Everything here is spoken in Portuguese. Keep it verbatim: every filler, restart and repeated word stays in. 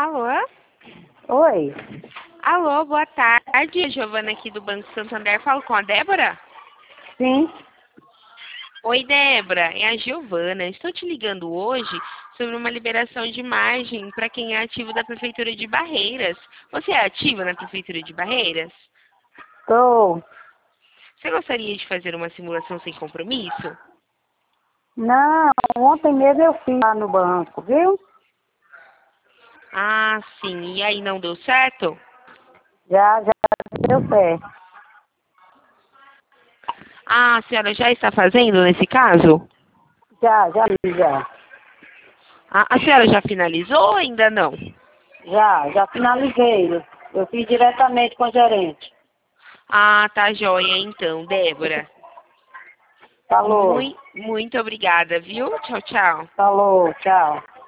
Alô? Oi. Alô, boa tarde. Giovana aqui do Banco Santander. Falo com a Débora? Sim. Oi, Débora. É a Giovana. Estou te ligando hoje sobre uma liberação de margem para quem é ativo da Prefeitura de Barreiras. Você é ativa na Prefeitura de Barreiras? Tô. Você gostaria de fazer uma simulação sem compromisso? Não, ontem mesmo eu fui lá no banco, viu? Ah, sim. E aí não deu certo? Já, já deu certo. Ah, a senhora já está fazendo nesse caso? Já, já, já. Ah, a senhora já finalizou ou ainda não? Já, já finalizei. Eu fiz diretamente com a gerente. Ah, tá joia então, Débora. Falou. Muito, muito obrigada, viu? Tchau, tchau. Falou, tchau.